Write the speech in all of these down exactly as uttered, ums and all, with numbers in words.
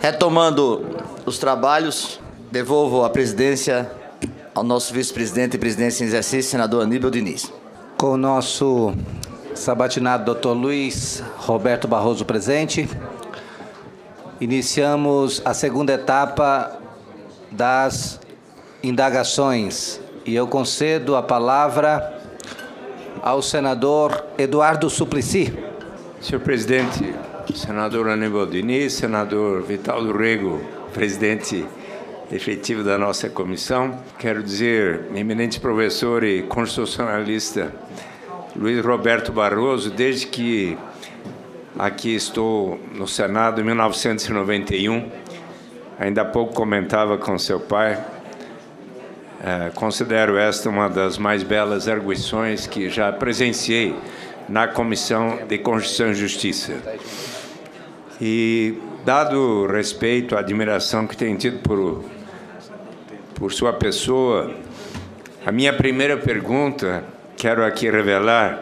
Retomando os trabalhos, devolvo a presidência ao nosso vice-presidente e presidente em exercício, senador Aníbal Diniz. Com o nosso sabatinado doutor Luiz Roberto Barroso presente, iniciamos a segunda etapa das indagações e eu concedo a palavra ao senador Eduardo Suplicy. Senhor presidente, senador Aníbal Diniz, senador Vital do Rego, presidente efetivo da nossa comissão, quero dizer, eminente professor e constitucionalista Luiz Roberto Barroso, desde que aqui estou no Senado em mil novecentos e noventa e um, ainda há pouco comentava com seu pai, eh, considero esta uma das mais belas arguições que já presenciei na Comissão de Constituição e Justiça. E, dado o respeito, a admiração que tenho tido por, por sua pessoa, a minha primeira pergunta, quero aqui revelar,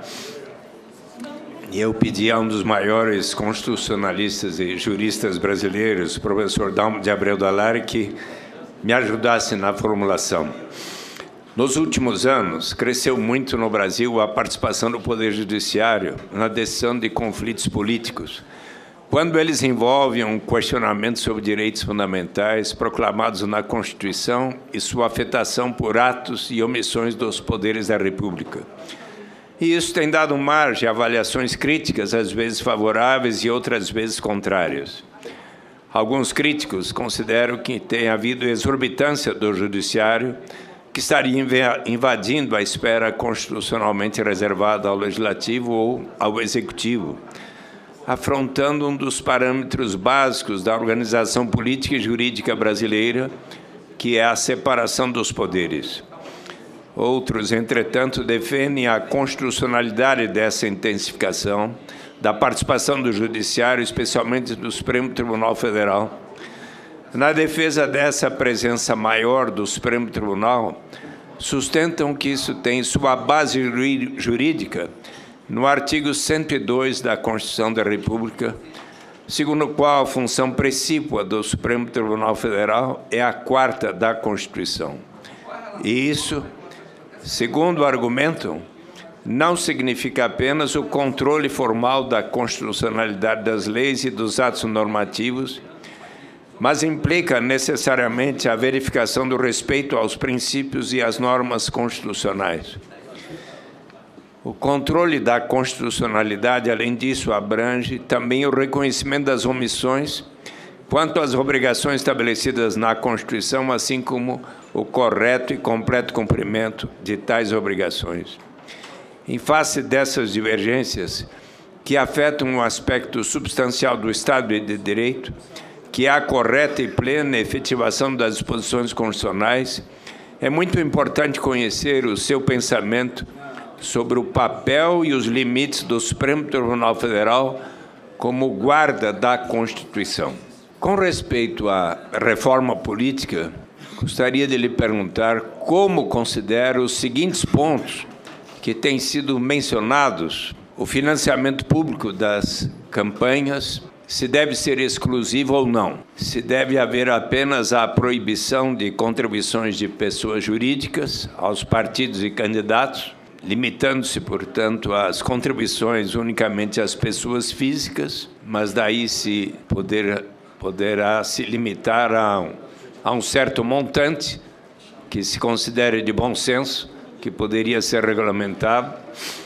e eu pedi a um dos maiores constitucionalistas e juristas brasileiros, o professor Dalmo de Abreu Dallari, que me ajudasse na formulação. Nos últimos anos, cresceu muito no Brasil a participação do Poder Judiciário na decisão de conflitos políticos, quando eles envolvem um questionamento sobre direitos fundamentais proclamados na Constituição e sua afetação por atos e omissões dos poderes da República. E isso tem dado margem a avaliações críticas, às vezes favoráveis e outras vezes contrárias. Alguns críticos consideram que tem havido exorbitância do Judiciário, que estaria invadindo a esfera constitucionalmente reservada ao Legislativo ou ao Executivo, afrontando um dos parâmetros básicos da organização política e jurídica brasileira, que é a separação dos poderes. Outros, entretanto, defendem a constitucionalidade dessa intensificação da participação do Judiciário, especialmente do Supremo Tribunal Federal. Na defesa dessa presença maior do Supremo Tribunal, sustentam que isso tem sua base jurídica no artigo cento e dois da Constituição da República, segundo o qual a função precípua do Supremo Tribunal Federal é a quarta da Constituição. E isso, segundo argumentam, não significa apenas o controle formal da constitucionalidade das leis e dos atos normativos, mas implica necessariamente a verificação do respeito aos princípios e às normas constitucionais. O controle da constitucionalidade, além disso, abrange também o reconhecimento das omissões quanto às obrigações estabelecidas na Constituição, assim como o correto e completo cumprimento de tais obrigações. Em face dessas divergências, que afetam um aspecto substancial do Estado de Direito, que é a correta e plena efetivação das disposições constitucionais, é muito importante conhecer o seu pensamento sobre o papel e os limites do Supremo Tribunal Federal como guarda da Constituição. Com respeito à reforma política, gostaria de lhe perguntar como considera os seguintes pontos que têm sido mencionados: o financiamento público das campanhas, se deve ser exclusivo ou não, se deve haver apenas a proibição de contribuições de pessoas jurídicas aos partidos e candidatos, limitando-se, portanto, as contribuições unicamente às pessoas físicas, mas daí se poder, poderá se limitar a um, a um certo montante que se considere de bom senso, que poderia ser regulamentado.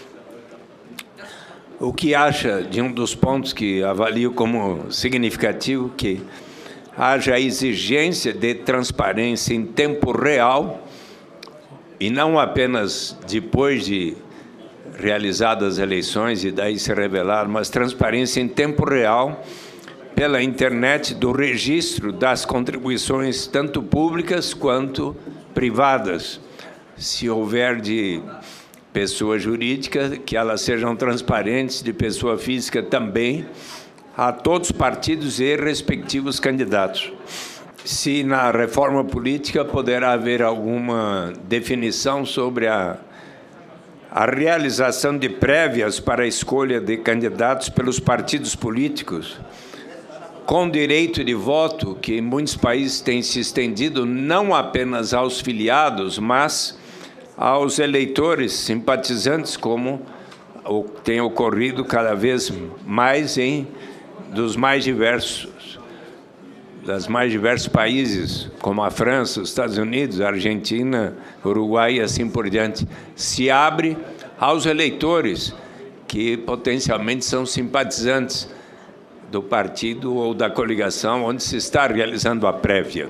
O que acha de um dos pontos que avalio como significativo, que haja a exigência de transparência em tempo real, e não apenas depois de realizadas as eleições e daí se revelar, mas transparência em tempo real pela internet do registro das contribuições, tanto públicas quanto privadas. Se houver de pessoa jurídica, que elas sejam transparentes, de pessoa física também, a todos os partidos e respectivos candidatos. Se na reforma política poderá haver alguma definição sobre a, a realização de prévias para a escolha de candidatos pelos partidos políticos, com direito de voto, que em muitos países tem se estendido não apenas aos filiados, mas aos eleitores simpatizantes, como tem ocorrido cada vez mais em dos mais diversos, das mais diversos países, como a França, os Estados Unidos, a Argentina, Uruguai e assim por diante. Se abre aos eleitores que potencialmente são simpatizantes do partido ou da coligação onde se está realizando a prévia.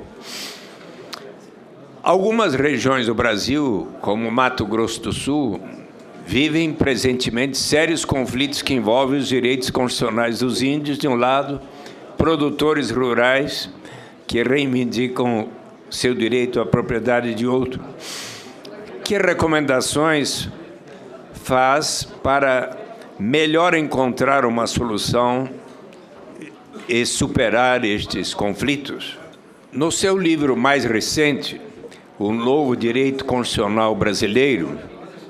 Algumas regiões do Brasil, como Mato Grosso do Sul, vivem presentemente sérios conflitos que envolvem os direitos constitucionais dos índios, de um lado, produtores rurais que reivindicam seu direito à propriedade de outro. Que recomendações faz para melhor encontrar uma solução e superar estes conflitos? No seu livro mais recente, O Novo Direito Constitucional Brasileiro,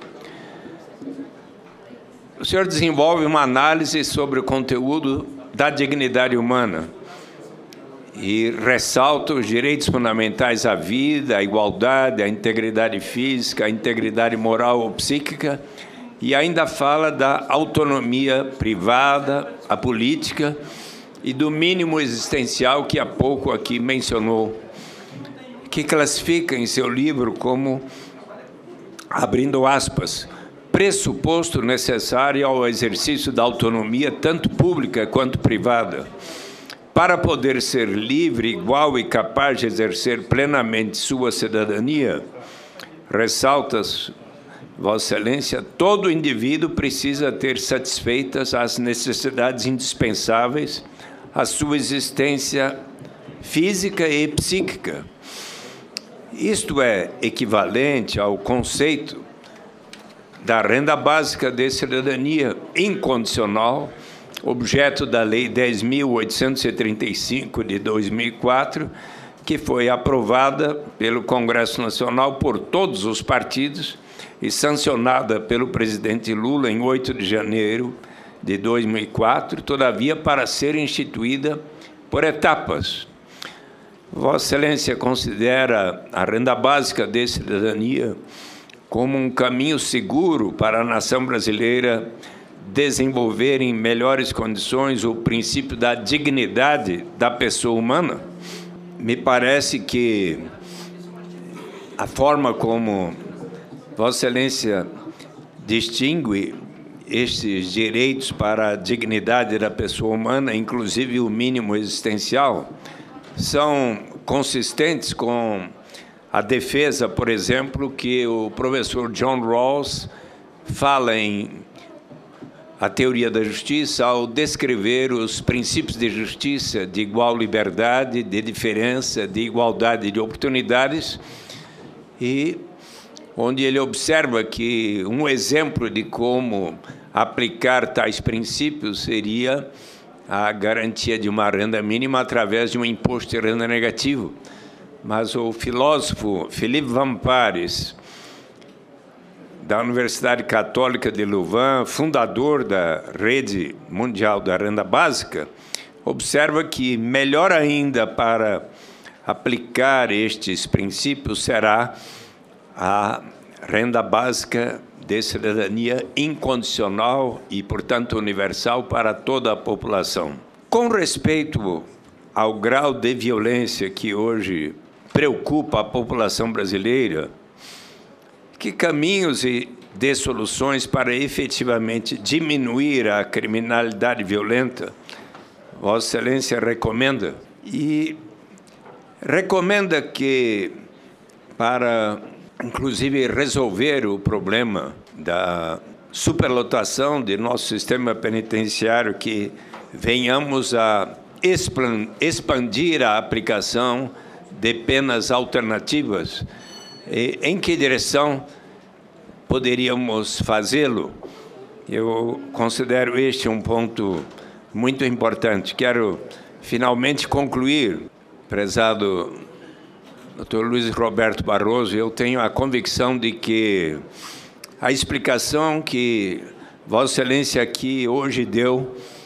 o senhor desenvolve uma análise sobre o conteúdo da dignidade humana e ressalta os direitos fundamentais à vida, à igualdade, à integridade física, à integridade moral ou psíquica, e ainda fala da autonomia privada, a política e do mínimo existencial que há pouco aqui mencionou, que classifica em seu livro como, abrindo aspas, pressuposto necessário ao exercício da autonomia, tanto pública quanto privada, para poder ser livre, igual e capaz de exercer plenamente sua cidadania. Ressalta-se, Vossa Excelência, todo indivíduo precisa ter satisfeitas as necessidades indispensáveis à sua existência física e psíquica. Isto é equivalente ao conceito da renda básica de cidadania incondicional, objeto da Lei dez mil oitocentos e trinta e cinco de dois mil e quatro, que foi aprovada pelo Congresso Nacional por todos os partidos e sancionada pelo presidente Lula em oito de janeiro de dois mil e quatro, todavia para ser instituída por etapas. Vossa Excelência considera a renda básica de cidadania como um caminho seguro para a nação brasileira desenvolver em melhores condições o princípio da dignidade da pessoa humana? Me parece que a forma como Vossa Excelência distingue estes direitos para a dignidade da pessoa humana, inclusive o mínimo existencial, são consistentes com a defesa, por exemplo, que o professor John Rawls fala em A Teoria da Justiça ao descrever os princípios de justiça, de igual liberdade, de diferença, de igualdade de oportunidades, e onde ele observa que um exemplo de como aplicar tais princípios seria a garantia de uma renda mínima através de um imposto de renda negativo. Mas o filósofo Philippe Van Parijs, da Universidade Católica de Louvain, fundador da Rede Mundial da Renda Básica, observa que melhor ainda para aplicar estes princípios será a renda básica de cidadania incondicional e, portanto, universal para toda a população. Com respeito ao grau de violência que hoje preocupa a população brasileira, que caminhos e de soluções para efetivamente diminuir a criminalidade violenta Vossa Excelência recomenda? E recomenda que, para inclusive resolver o problema da superlotação de nosso sistema penitenciário, que venhamos a expandir a aplicação de penas alternativas. E em que direção poderíamos fazê-lo? Eu considero este um ponto muito importante. Quero finalmente concluir, prezado doutor Luiz Roberto Barroso. Eu tenho a convicção de que a explicação que Vossa Excelência aqui hoje deu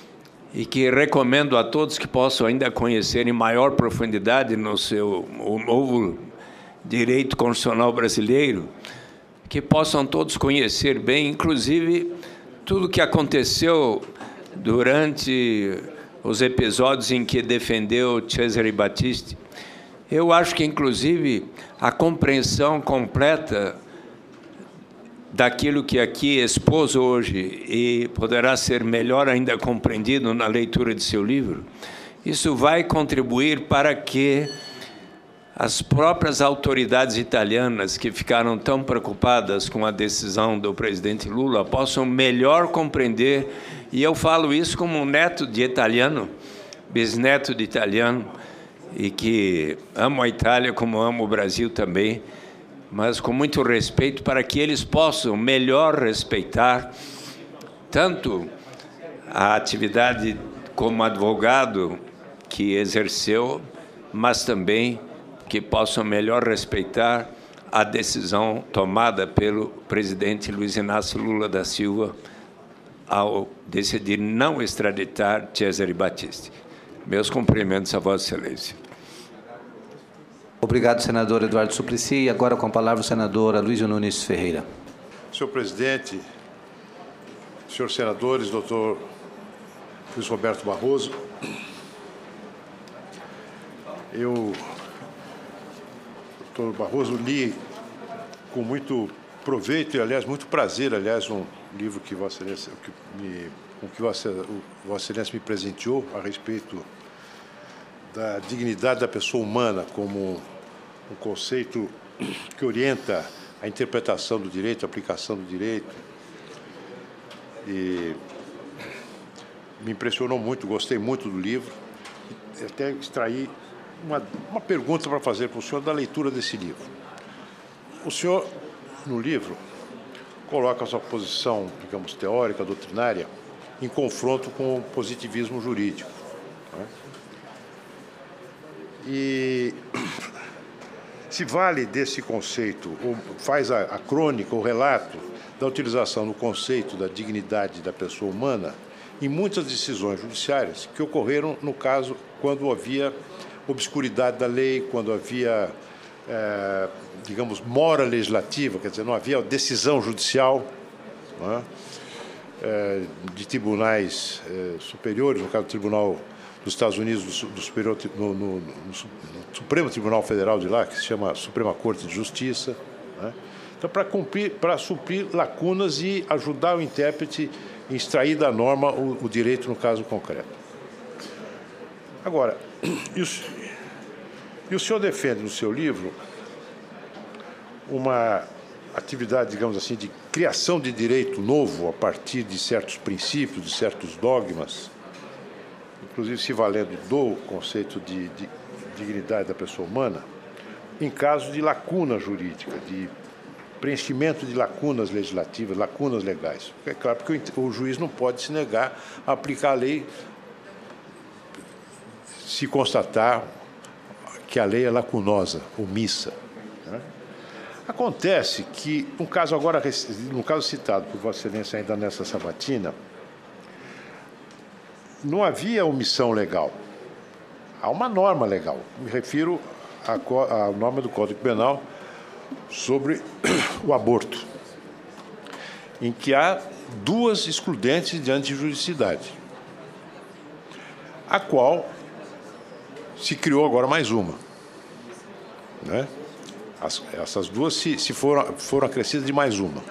e que recomendo a todos que possam ainda conhecer em maior profundidade no seu o novo direito constitucional brasileiro, que possam todos conhecer bem, inclusive, tudo o que aconteceu durante os episódios em que defendeu Cesare Battisti. Eu acho que, inclusive, a compreensão completa daquilo que aqui expôs hoje e poderá ser melhor ainda compreendido na leitura de seu livro, isso vai contribuir para que as próprias autoridades italianas que ficaram tão preocupadas com a decisão do presidente Lula possam melhor compreender, e eu falo isso como um neto de italiano, bisneto de italiano, e que amo a Itália como amo o Brasil também, mas com muito respeito, para que eles possam melhor respeitar tanto a atividade como advogado que exerceu, mas também que possam melhor respeitar a decisão tomada pelo presidente Luiz Inácio Lula da Silva ao decidir não extraditar Cesare Battisti. Meus cumprimentos a Vossa Excelência. Obrigado, senador Eduardo Suplicy. E agora com a palavra o senador Aloysio Nunes Ferreira. Senhor presidente, senhores senadores, doutor Luiz Roberto Barroso, eu, doutor Barroso, li com muito proveito e, aliás, muito prazer, aliás, um livro que Vossa Excelência, que me, com que Vossa, Vossa Excelência me presenteou a respeito da dignidade da pessoa humana como um conceito que orienta a interpretação do direito, a aplicação do direito. E me impressionou muito, gostei muito do livro. E até extraí uma, uma pergunta para fazer para o senhor da leitura desse livro. O senhor, no livro, coloca a sua posição, digamos, teórica, doutrinária, em confronto com o positivismo jurídico, não é? E se vale desse conceito, ou faz a, a crônica, o relato da utilização do conceito da dignidade da pessoa humana em muitas decisões judiciárias que ocorreram, no caso, quando havia obscuridade da lei, quando havia, é, digamos, mora legislativa, quer dizer, não havia decisão judicial, não é? É, de tribunais é, superiores, no caso do Tribunal dos Estados Unidos, do, do, superior, no, no, no Supremo Tribunal Federal de lá, que se chama Suprema Corte de Justiça, né? Então, para cumprir, para suprir lacunas e ajudar o intérprete em extrair da norma o, o direito no caso concreto. Agora, e o, e o senhor defende no seu livro uma atividade, digamos assim, de criação de direito novo a partir de certos princípios, de certos dogmas, inclusive se valendo do conceito de, de dignidade da pessoa humana, em caso de lacuna jurídica, de preenchimento de lacunas legislativas, lacunas legais. É claro, porque o juiz não pode se negar a aplicar a lei se constatar que a lei é lacunosa, omissa, né? Acontece que, no caso agora, no caso citado por Vossa Excelência ainda nessa sabatina, não havia omissão legal. Há uma norma legal. Me refiro à, à norma do Código Penal sobre o aborto, em que há duas excludentes de antijuridicidade, a qual se criou agora mais uma, né? As, essas duas se, se foram, foram acrescidas de mais uma.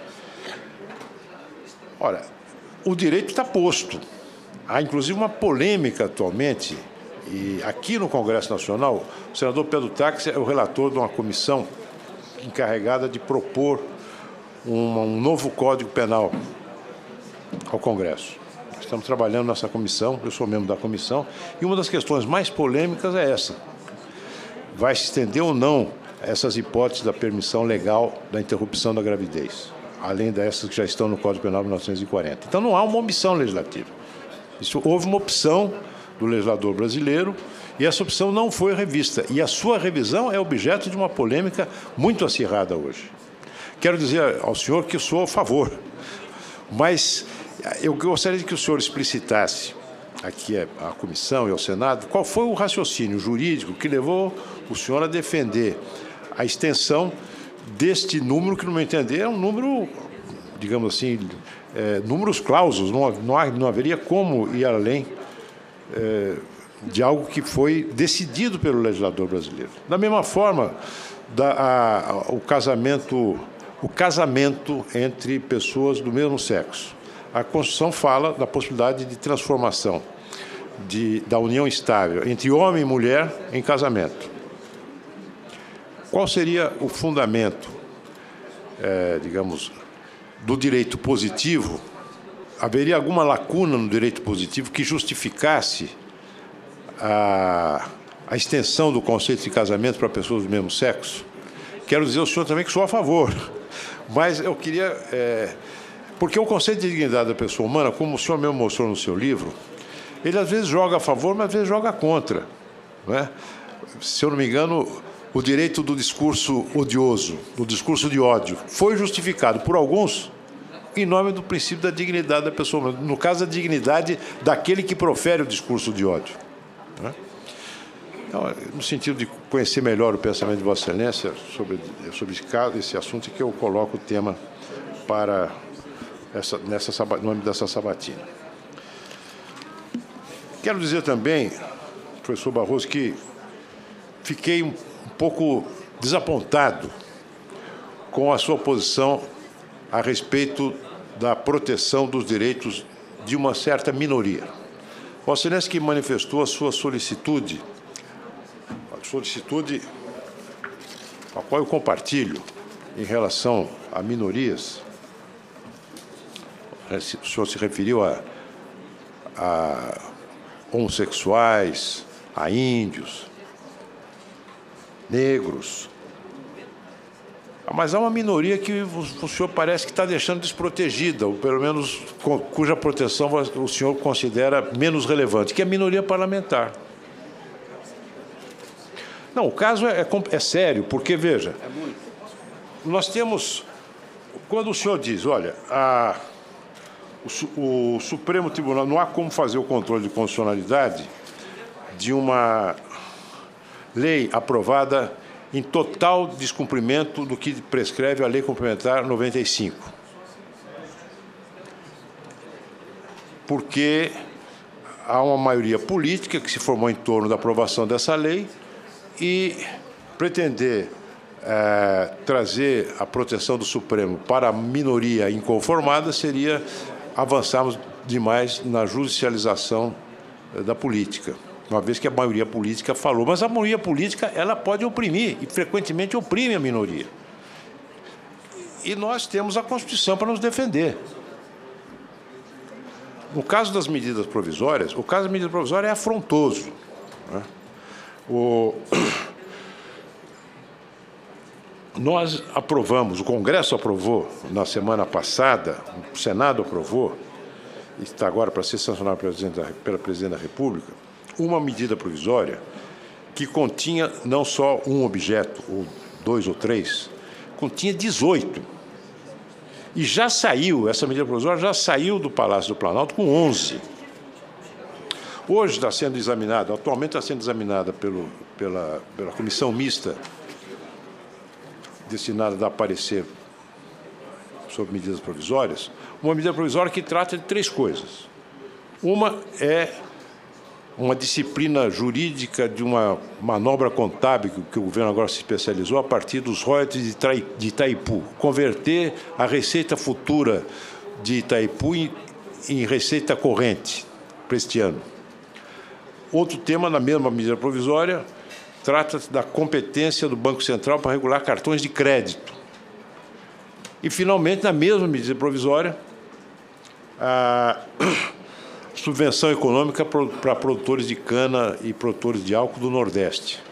Ora, o direito está posto. Há, inclusive, uma polêmica atualmente, e aqui no Congresso Nacional, o senador Pedro Táxi é o relator de uma comissão encarregada de propor um, um novo Código Penal ao Congresso. Estamos trabalhando nessa comissão, eu sou membro da comissão, e uma das questões mais polêmicas é essa. Vai se estender ou não essas hipóteses da permissão legal da interrupção da gravidez, além dessas que já estão no Código Penal de mil novecentos e quarenta. Então, não há uma omissão legislativa. Isso, houve uma opção do legislador brasileiro e essa opção não foi revista. E a sua revisão é objeto de uma polêmica muito acirrada hoje. Quero dizer ao senhor que eu sou a favor, mas eu gostaria que o senhor explicitasse aqui à comissão e ao Senado, qual foi o raciocínio jurídico que levou o senhor a defender a extensão deste número, que, no meu entender, é um número, digamos assim, é, números clausos, não, não, há, não haveria como ir além é, de algo que foi decidido pelo legislador brasileiro. Da mesma forma, da, a, a, o casamento, o casamento entre pessoas do mesmo sexo. A Constituição fala da possibilidade de transformação de, da união estável entre homem e mulher em casamento. Qual seria o fundamento, é, digamos, do direito positivo? Haveria alguma lacuna no direito positivo que justificasse a, a extensão do conceito de casamento para pessoas do mesmo sexo? Quero dizer ao senhor também que sou a favor, mas eu queria... É, porque o conceito de dignidade da pessoa humana, como o senhor mesmo mostrou no seu livro, ele às vezes joga a favor, mas às vezes joga contra. Não é? Se eu não me engano, o direito do discurso odioso, do discurso de ódio, foi justificado por alguns em nome do princípio da dignidade da pessoa humana. No caso, a dignidade daquele que profere o discurso de ódio. Não é? Então, no sentido de conhecer melhor o pensamento de Vossa Excelência sobre, sobre esse, caso, esse assunto, que eu coloco o tema para... Essa, nessa, no âmbito dessa sabatina. Quero dizer também, professor Barroso, que fiquei um pouco desapontado com a sua posição a respeito da proteção dos direitos de uma certa minoria. Vossa Excelência que manifestou a sua solicitude, a solicitude a qual eu compartilho em relação a minorias. O senhor se referiu a, a homossexuais, a índios, negros. Mas há uma minoria que o senhor parece que está deixando desprotegida, ou pelo menos cuja proteção o senhor considera menos relevante, que é a minoria parlamentar. Não, o caso é, é, é sério, porque, veja, nós temos... Quando o senhor diz, olha, a... O Supremo Tribunal, não há como fazer o controle de constitucionalidade de uma lei aprovada em total descumprimento do que prescreve a Lei Complementar noventa e cinco. Porque há uma maioria política que se formou em torno da aprovação dessa lei e pretender é, trazer a proteção do Supremo para a minoria inconformada seria avançarmos demais na judicialização da política, uma vez que a maioria política falou. Mas a maioria política ela pode oprimir, e frequentemente oprime a minoria. E nós temos a Constituição para nos defender. No caso das medidas provisórias, o caso das medidas provisórias é afrontoso. Né? O... Nós aprovamos, o Congresso aprovou na semana passada, o Senado aprovou, e está agora para ser sancionado pela Presidente da, pela Presidente da República, uma medida provisória que continha não só um objeto, ou dois ou três, continha dezoito. E já saiu, essa medida provisória já saiu do Palácio do Planalto com onze. Hoje está sendo examinada, atualmente está sendo examinada pelo, pela, pela Comissão Mista destinada a dar parecer sobre medidas provisórias, uma medida provisória que trata de três coisas. Uma é uma disciplina jurídica de uma manobra contábil que o governo agora se especializou a partir dos royalties de Itaipu, converter a receita futura de Itaipu em, em receita corrente para este ano. Outro tema, na mesma medida provisória, trata-se da competência do Banco Central para regular cartões de crédito. E, finalmente, na mesma medida provisória, a subvenção econômica para produtores de cana e produtores de álcool do Nordeste.